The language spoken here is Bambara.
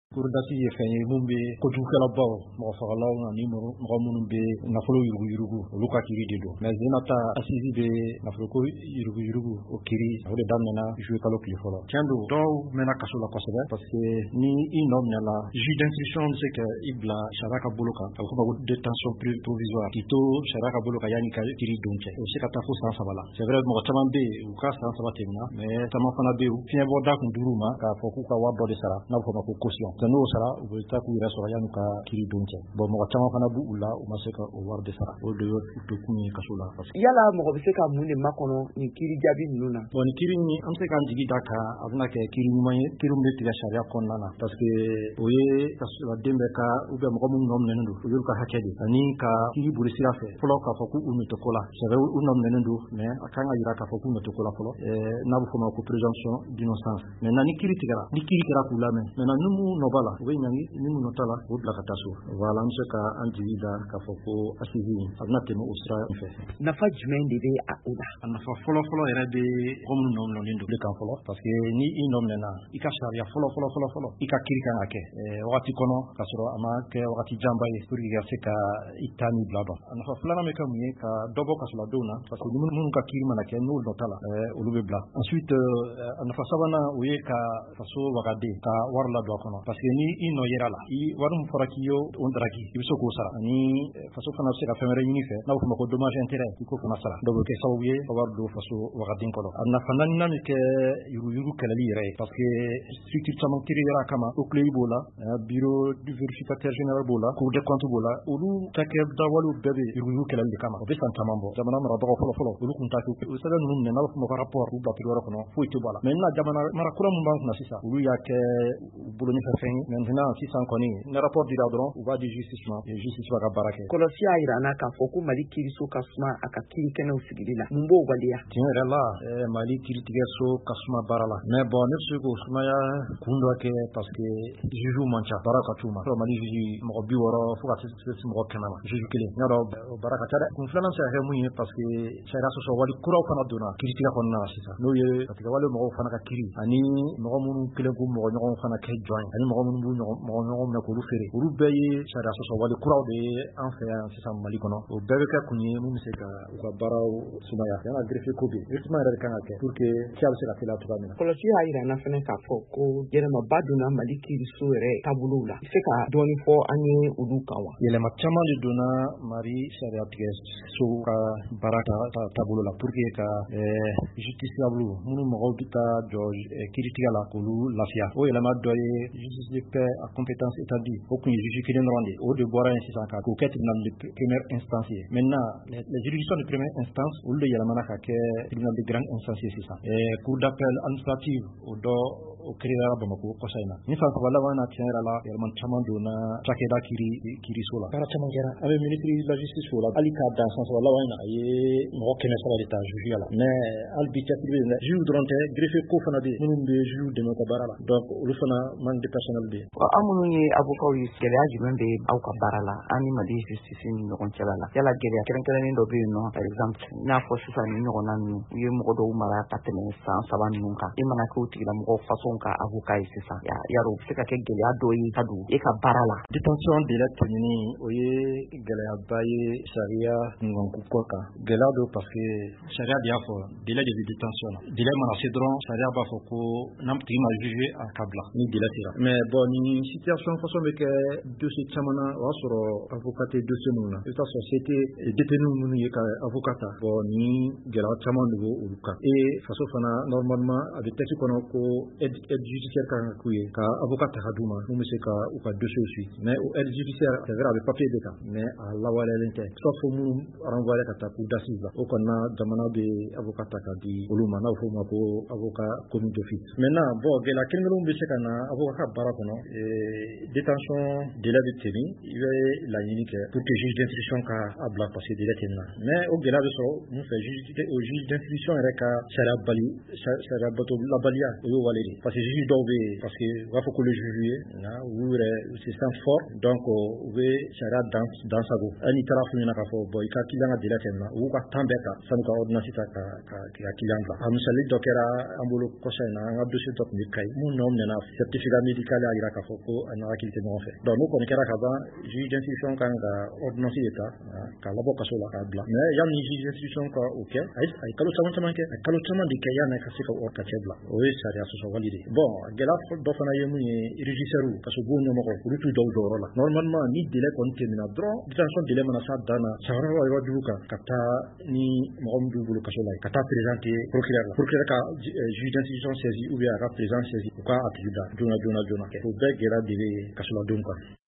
Kurudasi ye fɛn ye mun bɛ kojugukɛlabaw mɔgɔfagalaw ani mɔgɔ minnu bɛ nafolo yuruguyurugu olu ka kiri de don mais Zenata assise bɛ nafoloko yuruguyurugu o kiri o de daminɛna juillet kalo tile fɔlɔ tiɲɛ don dɔw mɛnna kaso la kosɛbɛ parce que ni i nɔ minɛla juge d'instruction bɛ se ka i bila sariya ka bolo kan a bɛ fɔ o ma ko détention provisoire k'i to sariya ka bolo kan yanni ka kiri don cɛ o bɛ se ka taa fo san 3 la c'est vrai mɔgɔ caman bɛ yen u ka san 3 tɛmɛna mais caman fana bɛ yen fiɲɛbɔda kun dir'u ma k'a fɔ k'u ka wari dɔ de sara n'a bɛ fɔ o ma ko caution n'o sara u bɛ taa k'u yɛrɛ sɔrɔ yanni ka kiri don cɛ bon mɔgɔ caman fana b'u la u ma se ka o wari de sara o de y'o kun ye kaso la yala mɔgɔ bɛ se ka mun de makɔnɔ nin kiri jaabi ninnu na bon ni kiri ni an bɛ se k'an jigi da kan a bɛna kɛ kiri ɲuman ye kiri min bɛ tigɛ sariya kɔnɔna na parce que o ye kasoladen bɛɛ ka ou bien mɔgɔ minnu nɔ minɛnen don o y'olu ka hakɛ de ani ka kiri boli sira fɛ fɔlɔ k'a fɔ k'u nɔ tɛ ko la c'est vrai u nɔ minɛnen don mais a kan ka jira k'a fɔ k'u nɔ tɛ ko la fɔlɔ n'a bɛ fɔ o ma ko présomption d'innocence maintenant ni kiri tigɛra k'u lamɛn maintenant ni mun nɔ b'a la u bɛ ɲangi ni mun nɔ t'a la o bila ka taa so voilà an bɛ se ka an jigi da k'a fɔ ko assise a bɛna tɛmɛ o sira fɛ nafa jumɛn de bɛ a o la a nafa fɔlɔ yɛrɛ bɛ mɔgɔ minnu nɔ minɛnen don kan fɔlɔ parce que ni i nɔ minɛna i ka sariya fɔlɔ i ka kiri kan ka kɛ wagati kɔnɔ k'a sɔrɔ a ma kɛ wagati janba ye pour que i ka se ka i ta ni bila dɔn a nafa filanan bɛ kɛ mun ye ka dɔ bɔ kasoladenw na parce que minnu ka kiri mana kɛ n'u nɔ t'a la olu bɛ bila ensuite a nafa sabanan o ye ka faso wagaden ka wari ladon a kɔnɔ parce que ni i nɔ yera la wari min fɔra k'i y'o daraki i bɛ se k'o sara ani faso fana bɛ se ka fɛn wɛrɛ ɲini fɛ n'a bɛ fɔ o ma ko dommage intérêt i k'o fana sara dɔw bɛ kɛ sababu ye ka wari don faso wagaden kɔnɔ a nafa naaninan bɛ kɛ yuruguyurugu kɛlɛli yɛrɛ ye parce que structure caman créera a kama OCLEI b'o la bureau du vérificateur général b'o la cour des comptes b'o la olu cakɛdawalew bɛɛ bɛ yuruguyurugu kɛlɛli de kama o bɛ san caman bɔ jamana marabagaw fɔlɔ olu tun t'a kɛ o sɛbɛn ninnu minɛ n'a bɛ fɔ o ma ko rapport k'u bila yɔrɔ kɔnɔ foyi tɛ bɔ a la maintenant jamana mara kura min b'an kunna sisan olu y'a kɛ bolonifɛ fɛn ye maintenant sisan kɔni ni rapport dira dɔrɔn u b'a di justice ma et justice b'a ka baara kɛ kɔlɔsi y'a jira an na k'a fɔ ko Mali kiriso ka suma a ka kiri kɛnɛw sigili la mun b'o waleya tiɲɛ yɛrɛ la Mali kiritigɛso ka suma baara la mais bon ne bɛ se k'o sumaya kun dɔ kɛ parce que juges man ca baara ka t'u ma Mali juge mɔgɔ 60 fo ka se mɔgɔ 100 ma juge kelen n y'a dɔn o baara ka ca dɛ kun filanan bɛ se ka kɛ mun ye parce que sariya sɔsɔ wali kuraw fana donna kiritigɛ kɔnɔna na sisan n'o ye katigɛwale mɔgɔw fana ka kiri ani mɔgɔ minnu kelen k'u mɔgɔ ɲɔgɔn fana kɛ jɔn ye ani mɔgɔ minnu b'u mɔgɔ ɲɔgɔn minɛ k'olu feere olu bɛɛ ye sariya sɔsɔ wali kuraw de ye an fɛ yan sisan Mali kɔnɔ o bɛɛ bɛ kɛ kun ye mun bɛ se ka u ka baaraw sumaya yana greffe ko bɛ justement yɛrɛ de kan ka kɛ pour que kiya bɛ se ka teliya cogoya min na kɔlɔsi y'a jira an na fana k'a fɔ ko yɛlɛmaba donna Mali kiriso yɛrɛ taabolow la i bɛ se ka dɔɔni fɔ an ye olu kan wa yɛlɛma caman de donna Mali sariya tigɛ so ka baara taabolo la pour que ka justiciable minnu mɔgɔw bɛ taa jɔ kiiritigɛ la k'olu lafiya o yɛlɛma dɔ ye justice de paix à compétence établie o kun ye juge kelen dɔrɔn de o de bɔra yen sisan k'o kɛ tribunal de première instance ye maintenant les juridictions de première instance olu de yɛlɛmana ka kɛ tribunal de grande instance ye sisan cour d'appel administrative o dɔ o créera Bamako kɔsa in na ni san 3 laban na tiɲɛ yɛrɛ la yɛlɛma caman donna cakɛda kiriso la baara caman kɛra an bɛ ministre de la justice fo la hali k'a dan san 3 laban in na a ye mɔgɔ 300 de ta juge la mais hali bi cɛsiri bɛ yen dɛ juge dɔrɔn tɛ greffe ko fana bɛ yen minnu bɛ juge dɛmɛ ka baara la donc olu fana manque de personnel bɛ yen an minnu ye avocat ye gɛlɛya jumɛn bɛ aw ka baara la an ni Mali justice ni ɲɔgɔn cɛla la yala gɛlɛya kɛrɛnkɛrɛnnen dɔ bɛ yen nɔ par exemple n'a fɔ sisan ni ɲɔgɔnna ninnu u ye mɔgɔ dɔw mara ka tɛmɛ san 3 ninnu kan i mana kɛ o tigilamɔgɔ façon ka avocat ye sisan yarɔ u bɛ se ka kɛ gɛlɛya dɔ ye ka don e ka baara la détention délai tɛmɛni o ye gɛlɛyaba ye sariya ɲɔgɔnko kɔ kan gɛlɛya don parce que sariya de y'a fɔ délai de bɛ détention na délai mana se dɔrɔn sariya b'a fɔ ko n'an tigi ma juge a ka bila ni délai sera mais bon ni situation façon bɛ kɛ dossier caman na o y'a sɔrɔ avocat tɛ dossier minnu na i bɛ taa sɔrɔ se tɛ détenu minnu ye ka avocat ta bon ni gɛlɛya caman de b'o olu kan et faso fana normalement a bɛ texte kɔnɔ ko aide judiciaire kan ka k'u ye ka avocat ta ka d'u ma mun bɛ se ka u ka dossier suivre mais o aide judiciaire c'est vrai a bɛ papier de kan mais a lawaleyalen tɛ soit fo minnu renvoyer ka taa cour d'assises la o kɔnɔna jamana bɛ avocat ta ka di olu ma n'a bɛ fɔ o ma ko avocat commis d'office maintenant bon gɛlɛya kelen-kelenw bɛ se ka na avocat ka baara kɔnɔ détention délai bɛ tɛmɛ i bɛ laɲini kɛ pour que juge d'instruction ka a bila parce que délai tɛmɛna mais o gɛlɛya bɛ sɔrɔ mun fɛ juge d'instruction yɛrɛ ka sariya bato labaliya o y'o wale de parce que juge dɔw bɛ yen parce que u b'a fɔ ko le juge ye u yɛrɛ se sent fort donc u bɛ sariya dansago hali n'i taara f'u ɲɛna k'a fɔ bon i ka client ka délai tɛmɛna u b'u ka temps bɛɛ ta sani ka ordonnance ta ka client bila a misali dɔ kɛra an bolo kɔsa in na an ka dossier dɔ tun bɛ Kayi mun nɔ minɛna certificat médical y'a jira k'a fɔ ko a n'a hakili tɛ ɲɔgɔn fɛ donc n'o kɔni kɛra ka ban juge d'instruction kan ka ordonnance de ta k'a labɔ kaso la k'a bila mais yanni juge d'instruction ka o kɛ a ye kalo caman kɛ a ye kalo caman de kɛ yanni ka se ka ka cɛ bila o ye sariya sɔsɔ wali de bon gɛlɛya dɔ fana ye mun ye régisseur kaso bon ɲɛmɔgɔ olu t'u jɔ o jɔyɔrɔ la normalement ni délai kɔni tɛmɛna dɔrɔn détention délai mana s'a dan na sariyɔrɔ la yɔrɔ jugu kan ka taa ni mɔgɔ min b'u bolo kaso la ka taa présenter procureur la procureur ka juge d'instruction saisi ou bien a ka président saisi u ka a tigi da joona o bɛɛ gɛlɛya de bɛ kasoladenw kan